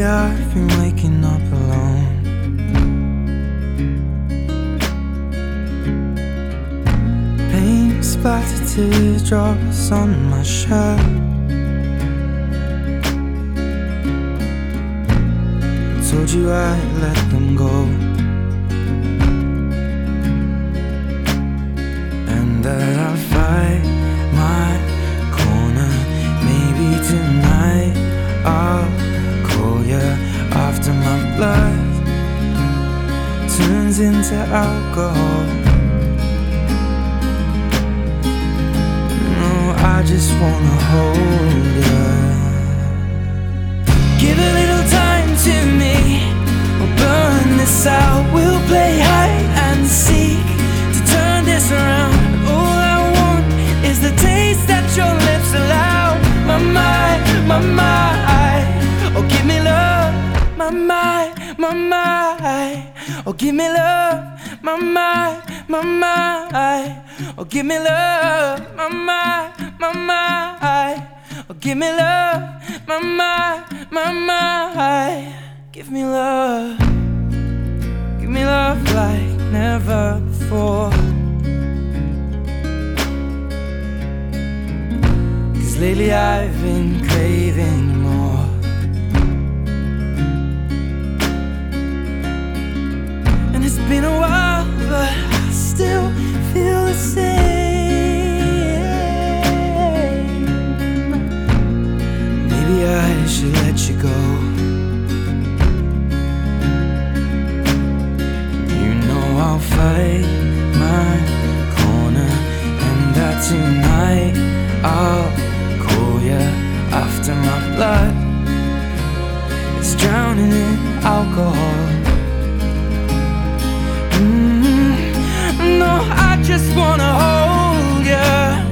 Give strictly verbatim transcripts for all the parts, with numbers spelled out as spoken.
I've been waking up alone. Paint splattered teardrops on my shirt. I told you I'd let them go, and that I'll fight my corner. Maybe tonight I'll call you after my blood turns into alcohol. No, I just wanna hold you. Give a little time to me, we'll burn this out. We'll play hide and seek to turn this around. All I want is the taste that your lips allow. My mind, my mind, oh give me love. My mind, my mind, oh give me love. My mind, my mind, oh give me love. My mind, my mind, oh give me love. My mind, my mind, give me love. Give me love like never before. Cause lately I've been craving more. And it's been a while, but I still feel the same. Maybe I should let you go. You know I'll fight my corner, and that tonight I'll call you after my blood is drowning in alcohol. Mm, no, I just wanna hold you.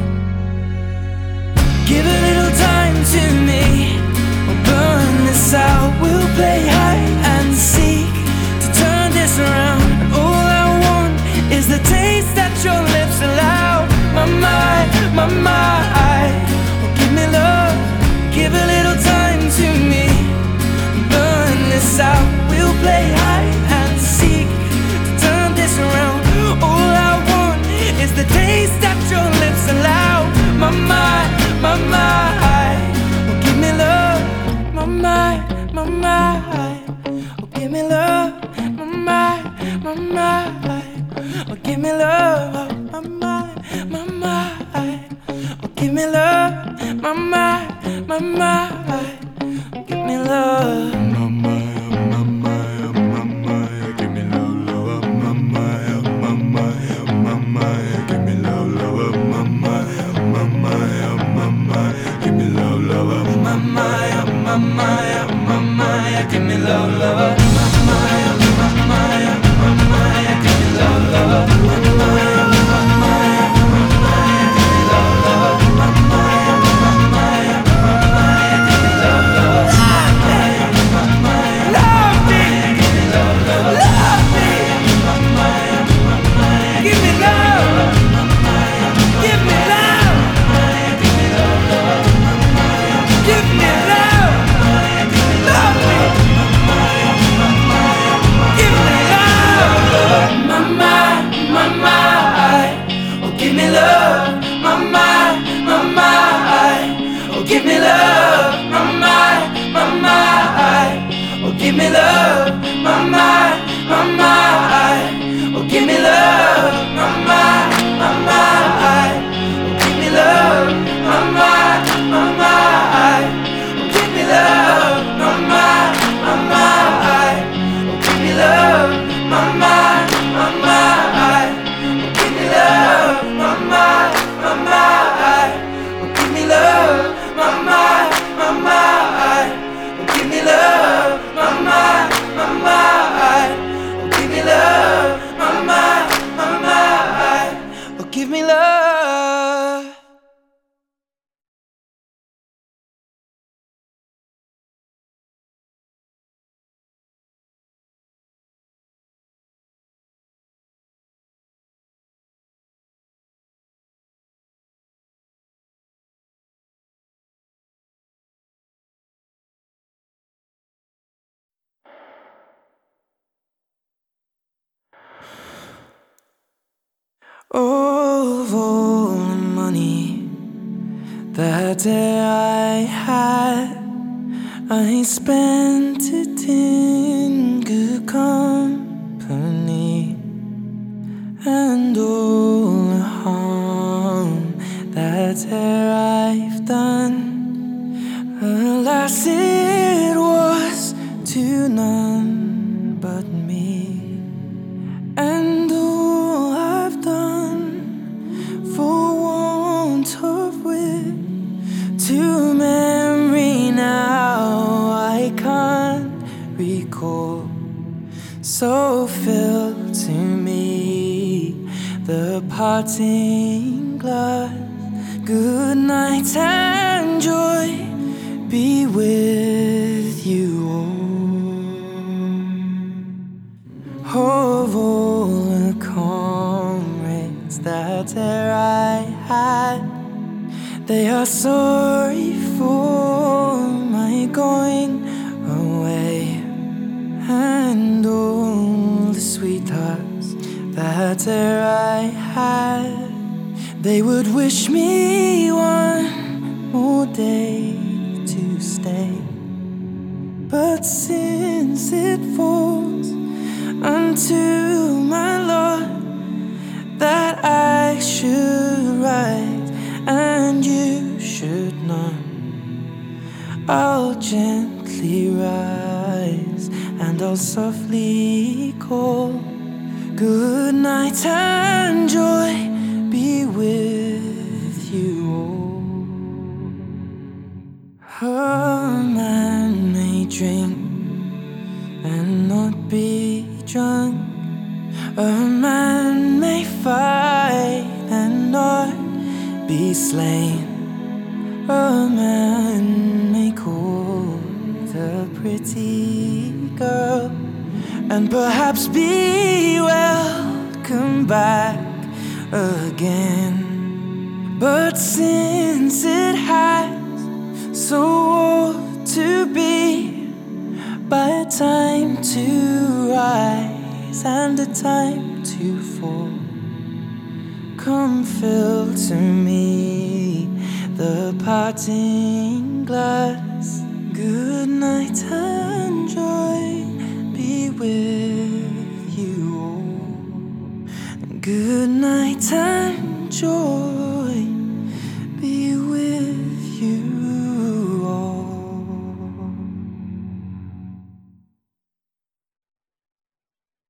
Give a little time to me, we'll burn this out. We'll play hide and seek to turn this around. And all I want is the taste that your lips allow. My mind, my mind, oh give me love. Give a little time to me, burn this out. We'll play hide and seek to turn this around. All I want is the taste that your lips allow. My mind, my mind, oh give me love. My mind, my mind, oh give me love. My mind, my mind, oh give me love. My mind, my mind, oh give me love. My mind, my mind, oh give me love. My mind, my mind, my mind, give me love, love. My mind, my mind, my mind, give me love, love. My mind, my mind, my mind, give me love, love. My mind, my mind, my mind, give me love, love. My mind, my mind, my mind, give me love, love. My mind, my mind, my mind, give me love, love. My mind, my mind, my mind, give me love, love. My mind, love me, give me love, love. Love me, my mind, my mind, give me love. My mind, give me love. Give me love, love. Give me love. Love me. Give me love. My mind, my mind. Oh, give me love. My mind, my mind. Oh, give me love. My mind, my mind. Oh, give me love. My mind, my mind. Oh, give me love. My mind, my mind. Oh, give me love. My mind, my mind. Oh, give me love. My mind, my mind. Oh, give me love. My mind, my mind. Oh, give me love. My mind, my mind. Oh, give me love. My mind, my mind. Oh, give me love. My mind, my mind. Oh, give me That day I had, I spent it in good company, and all the harm that there I've done, alas, it was to none but me. And all I've done for want of wit, to memory now I can't recall. So fill to me the parting glass. Good night and joy be with you all. Of all the comrades that e'er I had, they are sorry for my going away. And all the sweethearts that e'er I had, they would wish me one more day to stay. But since it falls unto my lot that I should rise and you should not, I'll gently rise and I'll softly call. Good night and joy be with you all. A man may drink and not be drunk. A man may fight and not be slain. A man may court a pretty girl and perhaps be welcome back again. But since it has so ought to be, by a time to rise and a time to fall, come fill to me the parting glass. Good night and joy be with you all. Good night and joy.